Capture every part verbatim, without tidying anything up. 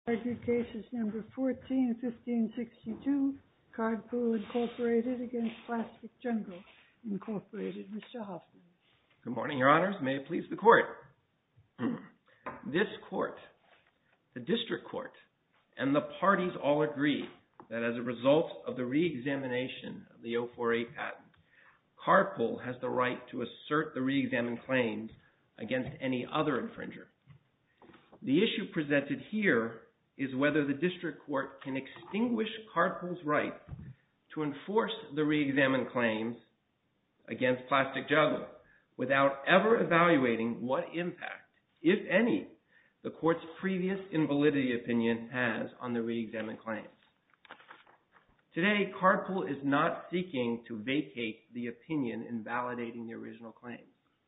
Argued cases number fourteen fifteen sixty-two, Cardpool Incorporated against Plastic Jungle Incorporated. Mister Hoffman. Good morning, Your Honors. May it please the Court. This Court, the District Court, and the parties all agree that as a result of the re-examination of the oh four eight patent, Cardpool has the right to assert the re-examined claims against any other infringer. The issue presented here is whether the District Court can extinguish Cardpool's right to enforce the re-examined claims against Plastic Jungle without ever evaluating what impact, if any, the Court's previous invalidity opinion has on the re-examined claims. Today, Cardpool is not seeking to vacate the opinion invalidating the original claims.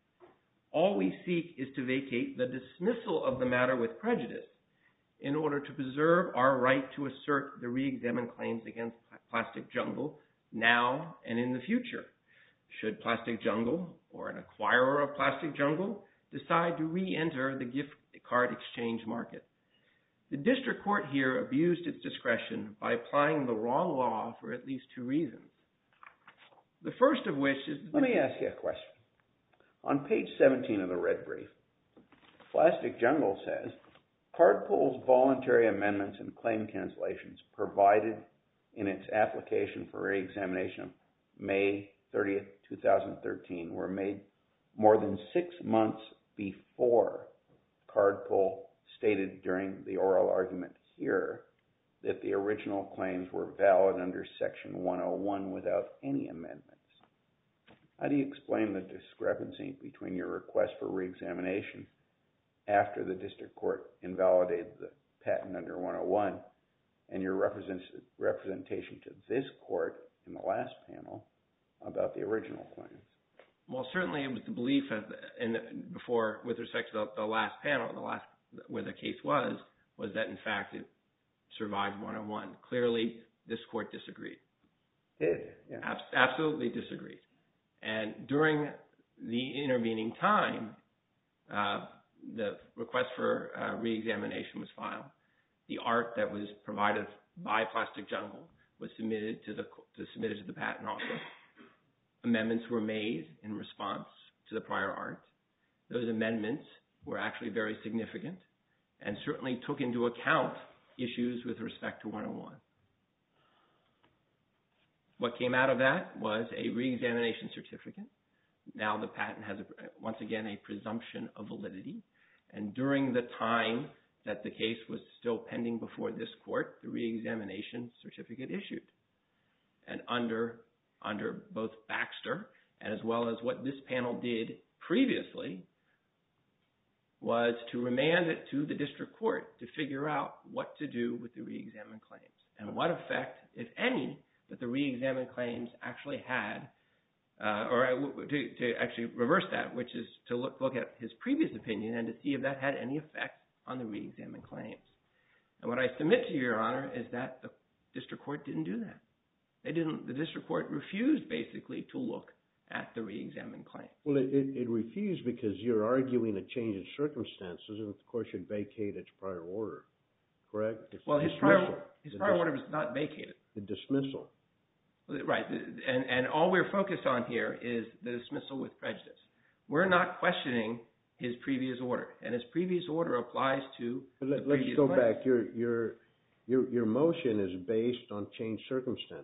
All we seek is to vacate the dismissal of the matter with prejudice in order to preserve our right to assert the re-examined claims against Plastic Jungle now and in the future, should Plastic Jungle or an acquirer of Plastic Jungle decide to re-enter the gift card exchange market. The District Court here abused its discretion by applying the wrong law for at least two reasons. The first of which is... Let me ask you a question. On page seventeen of the red brief, Plastic Jungle says, Cardpool's voluntary amendments and claim cancellations provided in its application for re-examination of May thirtieth, two thousand thirteen were made more than six months before Cardpool stated during the oral argument here that the original claims were valid under Section one oh one without any amendments. How do you explain the discrepancy between your request for re-examination after the District Court invalidated the patent under one oh one and your represent, representation to this Court in the last panel about the original claims? Well, certainly it was the belief of, in the, before, with respect to the, the last panel, the last where the case was, was that in fact it survived one oh one. Clearly, this Court disagreed. Did? Yeah. Abs- absolutely disagreed. And during the intervening time, uh, the request for uh, re-examination was filed. The art that was provided by Plastic Jungle was submitted to the to submitted to the Patent Office. Amendments were made in response to the prior art. Those amendments were actually very significant and certainly took into account issues with respect to one oh one. What came out of that was a re-examination certificate. Now the patent has, a, once again, a presumption of validity. And during the time that the case was still pending before this Court, the re-examination certificate issued. And under, under both Baxter and as well as what this panel did previously was to remand it to the District Court to figure out what to do with the re-examined claims and what effect, if any, that the re-examined claims actually had, uh, or to, to actually reverse that, which is to look, look at his previous opinion and to see if that had any effect on the re-examined claims. And what I submit to you, Your Honor, is that the District Court didn't do that. They didn't. The District Court refused, basically, to look at the re-examined claims. Well, it, it, it refused because you're arguing a change in circumstances, and the Court should vacate its prior order, correct? It's well, his dismissal. prior, his prior order was not vacated. The dismissal. Right, and, and all we're focused on here is the dismissal with prejudice. We're not questioning his previous order, and his previous order applies to but the let, previous Let's go claims. back. Your, your, your, your motion is based on changed circumstances.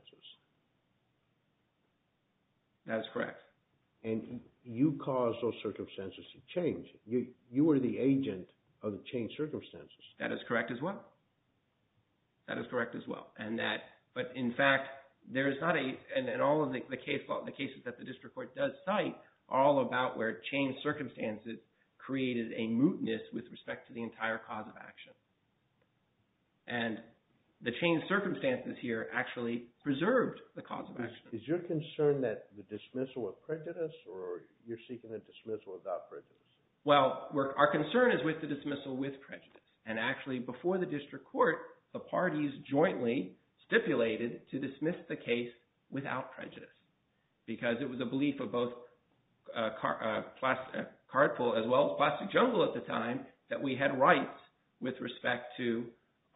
That is correct. And you caused those circumstances to change. You, you were the agent of the changed circumstances. That is correct as well. That is correct as well. And that, but in fact, there is not a, and, and all of the, the case law, the cases that the District Court does cite are all about where changed circumstances created a mootness with respect to the entire cause of action. And the changed circumstances here actually preserved the cause of action. Is, is your concern that the dismissal with prejudice, or you're seeking a dismissal without prejudice? Well, we're, our concern is with the dismissal with prejudice. And actually, before the District Court, the parties jointly stipulated to dismiss the case without prejudice because it was a belief of both uh, car, uh, plastic, uh, Cardpool as well as Plastic Jungle at the time that we had rights with respect to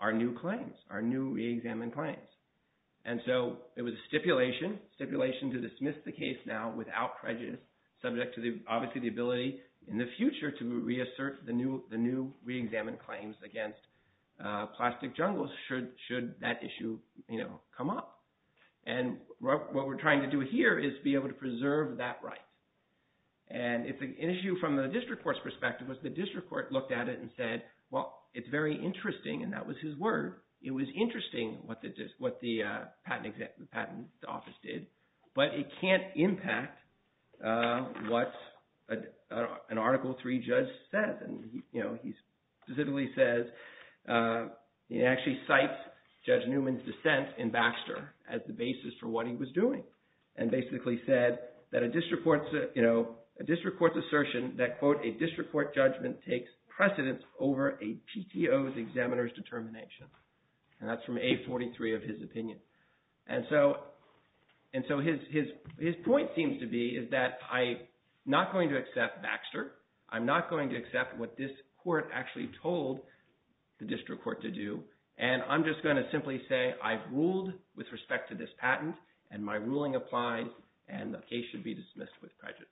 our new claims, our new re-examined claims. And so it was a stipulation, stipulation to dismiss the case now without prejudice, subject to the, obviously the ability in the future to reassert the new the new re-examined claims against uh, Plastic Jungles should should that issue you know come up. And what we're trying to do here is be able to preserve that right. And it's an issue from the district court's perspective was the district court looked at it and said, well, it's very interesting, and that was his word. It was interesting what the what the uh, patent exam, the patent office did, but it can't impact uh, what a, a, an Article three judge says. And he, you know, he specifically says uh, he actually cites Judge Newman's dissent in Baxter as the basis for what he was doing, and basically said that a district court's uh, you know a district court's assertion that quote a district court judgment takes precedence over a P T O's examiner's determination. And that's from A forty-three of his opinion. And so and so his his his point seems to be is that I'm not going to accept Baxter. I'm not going to accept what this court actually told the district court to do. And I'm just going to simply say I've ruled with respect to this patent, and my ruling applies, and the case should be dismissed with prejudice.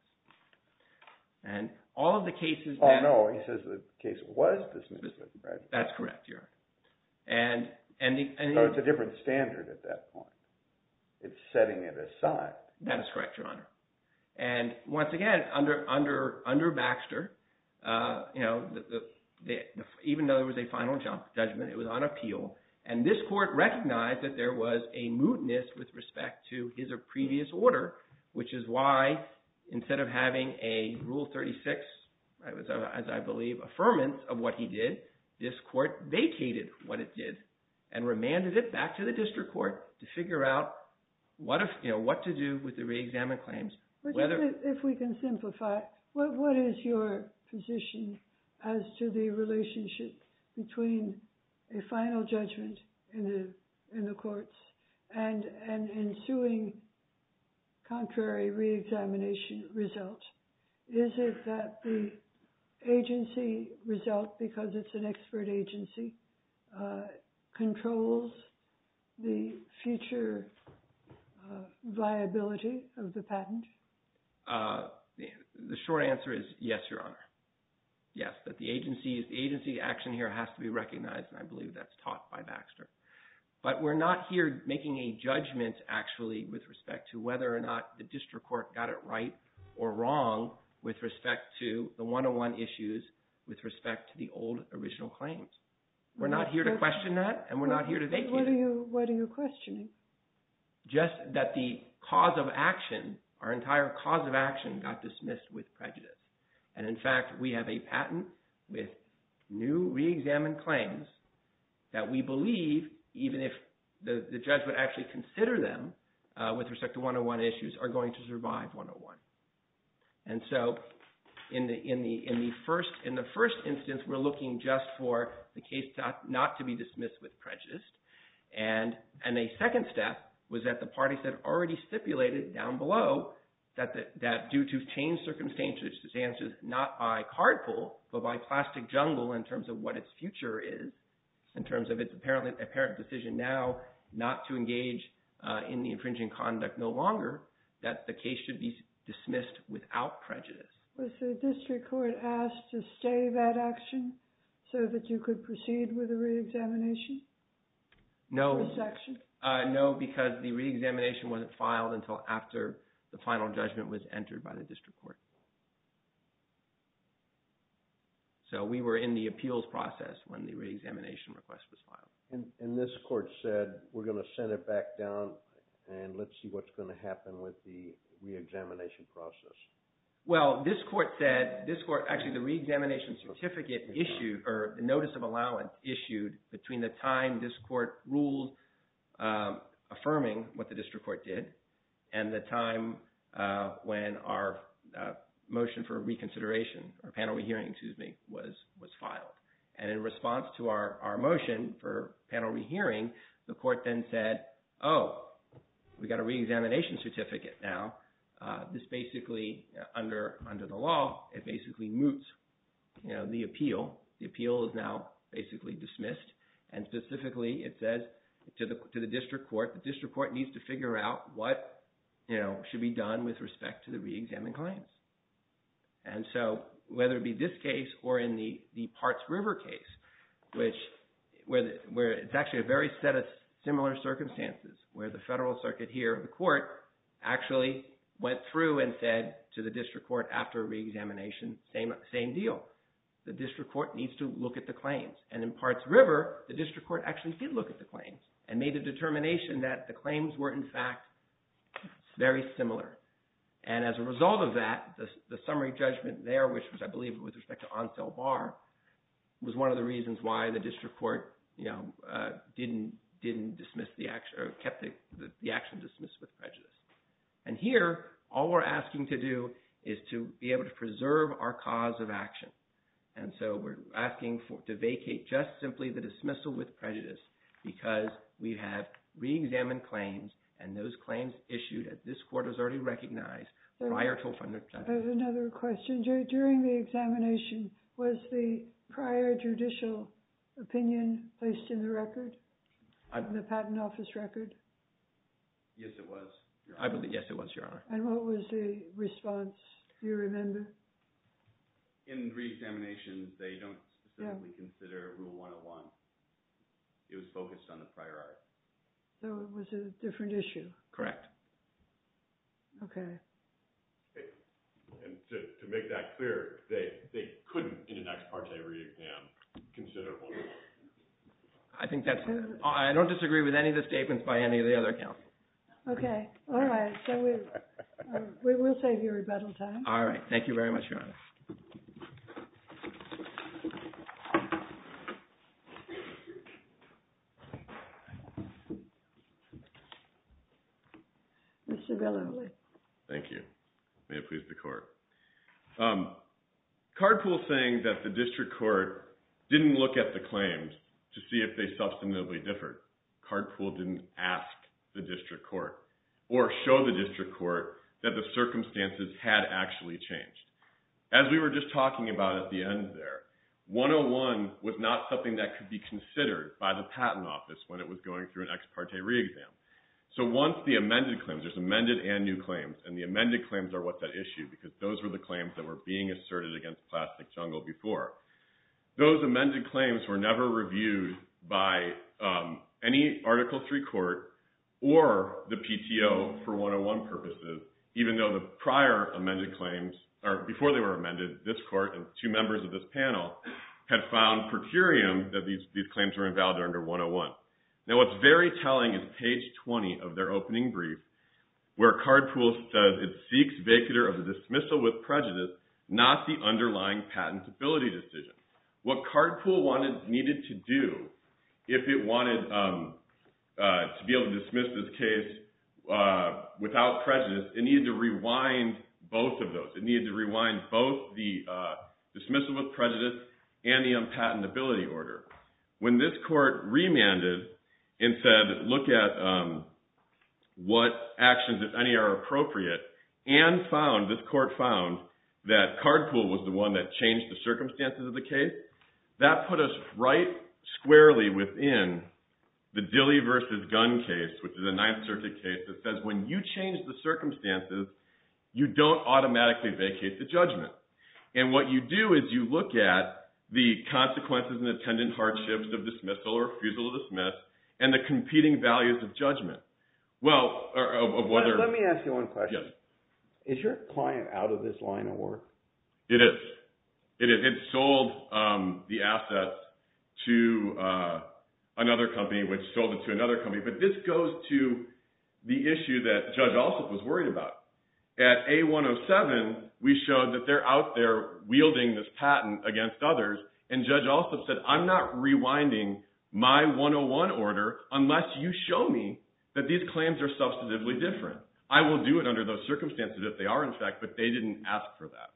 And all of the cases that... Oh, no, he says the case was dismissed with prejudice. That's correct, Your Honor. And... And, the, and so it's a different standard at that point. It's setting it aside. That is correct, Your Honor. And once again, under under under Baxter, uh, you know, the, the, the, the, even though there was a final judgment, it was on appeal, and this court recognized that there was a mootness with respect to his previous order, which is why instead of having a Rule thirty-six, as I, as I believe, affirmance of what he did, this court vacated what it did and remanded it back to the district court to figure out what if you know what to do with the re-examined claims. But Whether if we can simplify, what what is your position as to the relationship between a final judgment in the in the courts and an ensuing contrary re-examination result? Is it that the agency result, because it's an expert agency, uh, controls the future uh, viability of the patent? Uh, the, the short answer is yes, Your Honor. Yes, that the agency's the agency action here has to be recognized, and I believe that's taught by Baxter. But we're not here making a judgment, actually, with respect to whether or not the district court got it right or wrong with respect to the one oh one issues with respect to the old original claims. We're not here to question that, and we're not here to vacate what are it. you What are you questioning? Just that the cause of action, our entire cause of action, got dismissed with prejudice. And in fact, we have a patent with new re-examined claims that we believe, even if the, the judge would actually consider them uh, with respect to one oh one issues, are going to survive one oh one. And so in the in the in the first in the first instance, we're looking just for the case not, not to be dismissed with prejudice. And and a second step was that the parties had already stipulated down below that the, that due to changed circumstances, not by Cardpool, but by Plastic Jungle in terms of what its future is, in terms of its apparently apparent decision now not to engage uh, in the infringing conduct no longer, that the case should be dismissed without prejudice. Was the district court asked to stay that action so that you could proceed with the re-examination? No. First action? Uh, no, because the re-examination wasn't filed until after the final judgment was entered by the district court. So we were in the appeals process when the re-examination request was filed. And, and this court said, we're going to send it back down and let's see what's going to happen with the re-examination process. Well, this court said, this court, actually the re-examination certificate issued, or the notice of allowance issued between the time this court ruled um, affirming what the district court did and the time uh, when our uh, motion for reconsideration, or panel rehearing, excuse me, was, was filed. And in response to our, our motion for panel rehearing, the court then said, oh, we got a re-examination certificate now. Uh, this basically, uh, under under the law, it basically moots, you know, the appeal. The appeal is now basically dismissed, And specifically, it says to the to the district court, the district court needs to figure out what, you know, should be done with respect to the re-examined claims. And so whether it be this case or in the, the Parts River case, which where the, where it's actually a very set of similar circumstances, where the Federal Circuit here, the court, actually went through and said to the district court after a re-examination, same same deal. The district court needs to look at the claims. And in Parts River, the district court actually did look at the claims and made a determination that the claims were, in fact, very similar. And as a result of that, the, the summary judgment there, which was, I believe, with respect to Onsell Bar, was one of the reasons why the district court, you know, uh, didn't didn't dismiss the action or kept the, the, the action dismissed with prejudice. And here, all we're asking to do is to be able to preserve our cause of action. And so we're asking for, to vacate just simply the dismissal with prejudice because we have re-examined claims, and those claims issued, as this court has already recognized, so prior to final judgment. Another question. During the examination, was the prior judicial opinion placed in the record, I, in the Patent Office record? Yes, it was. I believe, yes, it was, Your Honor. And what was the response? Do you remember? In re-examinations, they don't specifically yeah. consider Rule one oh one. It was focused on the prior art. So it was a different issue? Correct. Okay. And to, to make that clear, they they couldn't, in an ex parte re-exam, consider one. I think that's, I don't disagree with any of the statements by any of the other counsel. Okay. All right. So we, uh, we will save you rebuttal time. All right. Thank you very much, Your Honor. Mister Villoli. Thank you. May it please the court. Um, Cardpool saying that the district court didn't look at the claims to see if they substantively differed. Cardpool didn't ask the district court or show the district court that the circumstances had actually changed. As we were just talking about at the end there, one oh one was not something that could be considered by the Patent Office when it was going through an ex parte re-exam. So once the amended claims, there's amended and new claims, and the amended claims are what's at issue because those were the claims that were being asserted against Plastic Jungle before. Those amended claims were never reviewed by um, any Article three court or the P T O for one oh one purposes, even though the prior amended claims, or before they were amended, this court and two members of this panel had found per curiam that these, these claims were invalid under one oh one. Now, what's very telling is page twenty of their opening brief, where Cardpool says it seeks vacatur of the dismissal with prejudice, not the underlying patentability decision. What Cardpool wanted, needed to do, if it wanted um, uh, to be able to dismiss this case uh, without prejudice, it needed to rewind both of those. It needed to rewind both the uh, dismissal with prejudice and the unpatentability order. When this court remanded and said, look at um, what actions, if any, are appropriate, and found, this court found, that Cardpool was the one that changed the circumstances of the case, that put us right squarely within the Dilley versus Gunn case, which is a Ninth Circuit case that says when you change the circumstances, you don't automatically vacate the judgment. And what you do is you look at the consequences and attendant hardships of dismissal or refusal to dismiss and the competing values of judgment. Well, or of, of whether... Let, let me ask you one question. Yes. Is your client out of this line of work? It is. It is. It sold um, the assets to uh, another company, which sold it to another company. But this goes to the issue that Judge Alsop was worried about. At A one oh seven, we showed that they're out there wielding this patent against others, and Judge Alsop said, I'm not rewinding my one oh one order unless you show me that these claims are substantively different. I will do it under those circumstances if they are, in fact, but they didn't ask for that.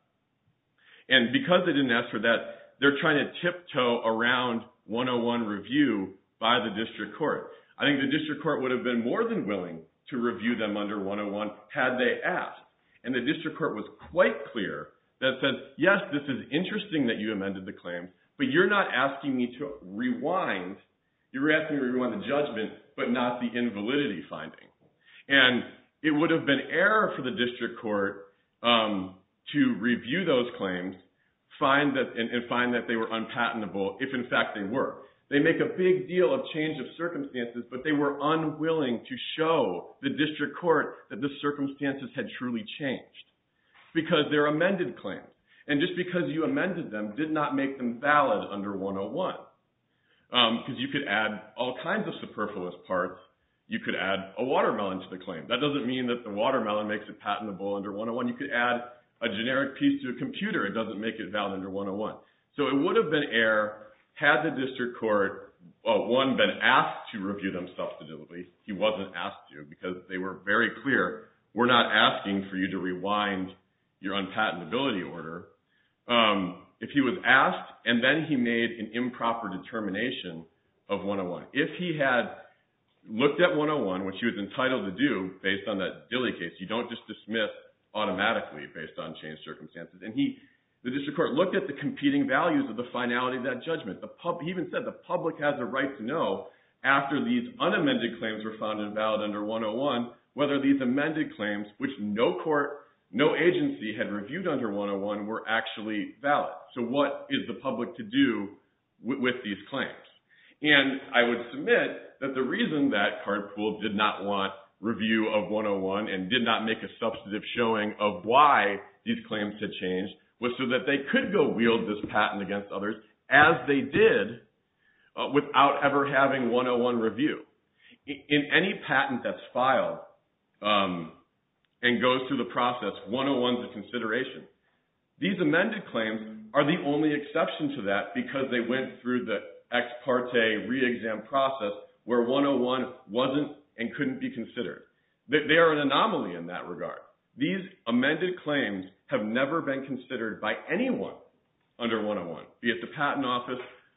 And because they didn't ask for that, they're trying to tiptoe around one oh one review by the district court. I think the district court would have been more than willing to review them under one oh one had they asked. And the district court was quite clear that said, yes, this is interesting that you amended the claims, but you're not asking me to rewind You were asking to rewind the judgment, but not the invalidity finding. And it would have been error for the district court um, to review those claims, find that and, and find that they were unpatentable if in fact they were. They make a big deal of change of circumstances, but they were unwilling to show the district court that the circumstances had truly changed because they're amended claims. And just because you amended them did not make them valid under one oh one. Because um, you could add all kinds of superfluous parts. You could add a watermelon to the claim. That doesn't mean that the watermelon makes it patentable under one oh one. You could add a generic piece to a computer. It doesn't make it valid under one oh one. So it would have been error had the district court, well, one, been asked to review them substantively. He wasn't asked to because they were very clear. We're not asking for you to rewind your unpatentability order. Um, if he was asked and then he made an improper determination of one oh one, if he had looked at one oh one, which he was entitled to do based on that Dilley case, you don't just dismiss automatically based on changed circumstances. And he, the district court looked at the competing values of the finality of that judgment. The pub, he even said the public has a right to know after these unamended claims were found invalid under one oh one, whether these amended claims, which no court, no agency had reviewed under one oh one, were actually valid. So what is the public to do with, with these claims? And I would submit that the reason that Cardpool did not want review of one oh one and did not make a substantive showing of why these claims had changed was so that they could go wield this patent against others as they did uh, without ever having one oh one review. In, in any patent that's filed um, and goes through the process, one oh one's a consideration. These amended claims are the only exception to that because they went through the ex parte re-exam process where one oh one wasn't and couldn't be considered. They, they are an anomaly in that regard. These amended claims have never been considered by anyone under one oh one, be it the Patent Office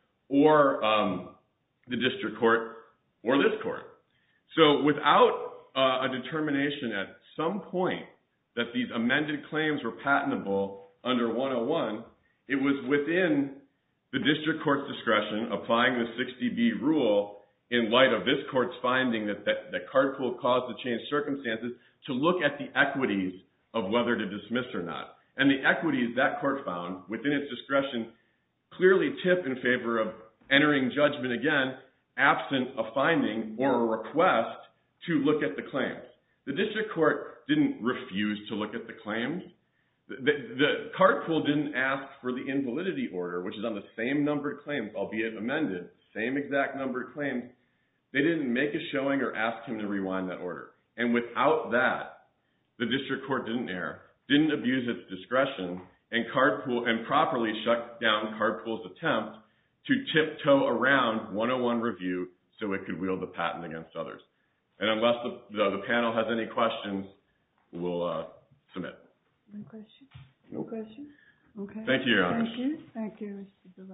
or um, the district court or this court. So without uh, a determination at some point that these amended claims were patentable under one oh one, it was within the district court's discretion, applying the sixty B rule in light of this court's finding that, that, that Cardpool caused the changed circumstances, to look at the equities of whether to dismiss or not. And the equities that court found, within its discretion, clearly tip in favor of entering judgment again, absent a finding or a request to look at the claims. The district court didn't refuse to look at the claims. The, the, the Cardpool didn't ask for the invalidity order, which is on the same numbered claims, albeit amended, same exact numbered claims. They didn't make a showing or ask him to rewind that order. And without that, the district court didn't err, didn't abuse its discretion, and Cardpool and properly shut down Cardpool's attempt to tiptoe around one oh one review so it could wield the patent against others. And unless the, the, the panel has any questions, we'll uh, submit. No question? No question? Okay. Thank you, Your Honor. Thank you. Thank you, Mister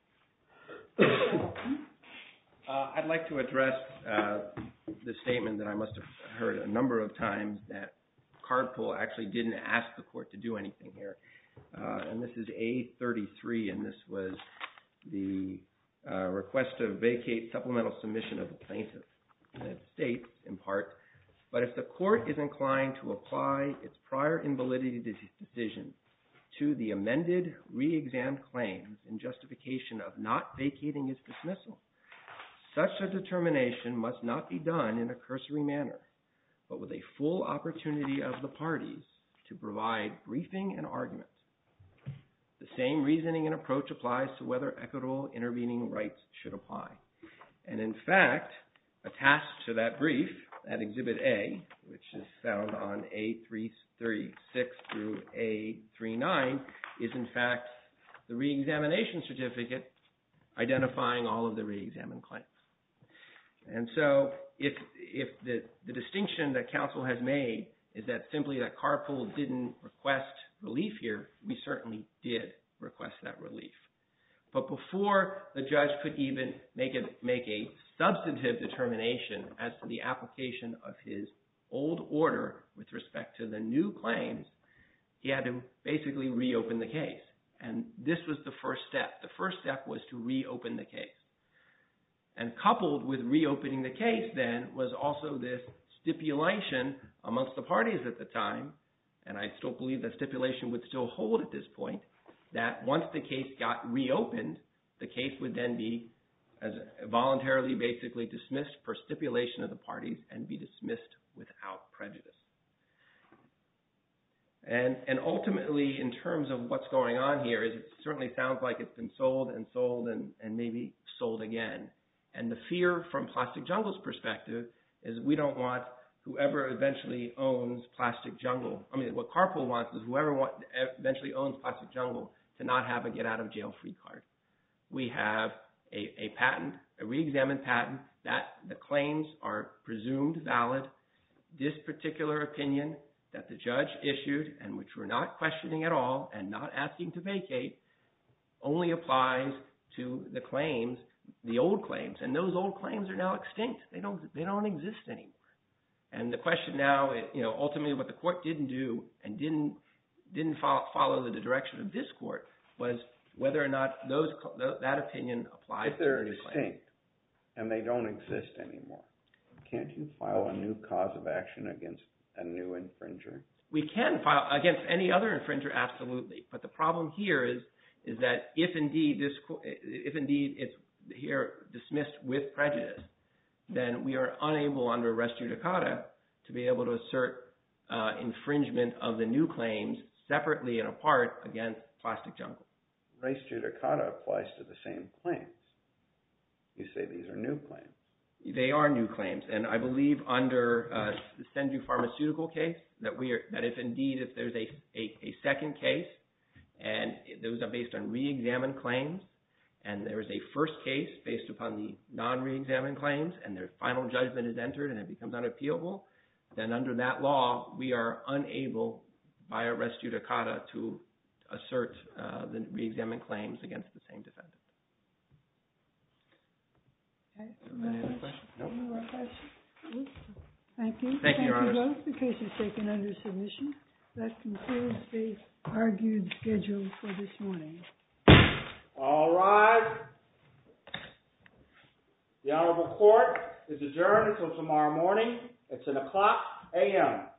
Devine. uh, I'd like to address uh, the statement that I must have heard a number of times that Cardpool actually didn't ask the court to do anything here. Uh, and this is A thirty-three, and this was the uh, request to vacate supplemental submission of the plaintiff. And it states, in part, but if the court is inclined to apply its prior invalidity decision to the amended re-examined claims in justification of not vacating its dismissal, such a determination must not be done in a cursory manner, but with a full opportunity of the parties to provide briefing and argument. The same reasoning and approach applies to whether equitable intervening rights should apply. And in fact, attached to that brief, at Exhibit A, which is found on A three thirty-six through A thirty-nine, is in fact the re-examination certificate identifying all of the re-examined claims. And so if, if the, the distinction that counsel has made is that simply that Cardpool didn't request relief here, we certainly did request that relief. But before the judge could even make a, make a substantive determination as to the application of his old order with respect to the new claims, he had to basically reopen the case. And this was the first step. The first step was to reopen the case. And coupled with reopening the case then was also this stipulation amongst the parties at the time, and I still believe that stipulation would still hold at this point, that once the case got reopened, the case would then be as voluntarily basically dismissed per stipulation of the parties and be dismissed without prejudice. And, and ultimately, in terms of what's going on here, is it certainly sounds like it's been sold and sold and, and maybe sold again. And the fear from Plastic Jungle's perspective is we don't want whoever eventually owns Plastic Jungle, I mean, what Carpool wants is whoever want, eventually owns Plastic Jungle to not have a get-out-of-jail-free card. We have a, a patent, a re-examined patent, that the claims are presumed valid. This particular opinion that the judge issued, and which we're not questioning at all and not asking to vacate, only applies to the claims, the old claims, and those old claims are now extinct. They don't, they don't exist anymore. And the question now, you know, ultimately what the court didn't do and didn't didn't follow, follow the direction of this court was whether or not those that opinion applies to the new claims. If they're extinct and they don't exist anymore, can't you file a new cause of action against a new infringer? We can file against any other infringer, absolutely. But the problem here is is that if indeed this if indeed it's here dismissed with prejudice, then we are unable under res judicata to be able to assert uh, infringement of the new claims separately and apart against Plastic Jungle. Res judicata applies to the same claims. You say these are new claims. They are new claims, and I believe under uh, the Senju Pharmaceutical case that we are that if indeed if there's a a, a second case and those are based on re-examined claims, and there is a first case based upon the non-re-examined claims, and their final judgment is entered and it becomes unappealable, then under that law we are unable via res judicata to assert uh, the re-examined claims against the same defendant. Okay. Any other questions? Nope. No more questions? Thank you. Thank you, Your Thank you Honors. both. The case is taken under submission. That concludes the argued schedule for this morning. All rise. The Honorable Court is adjourned until tomorrow morning at ten o'clock a m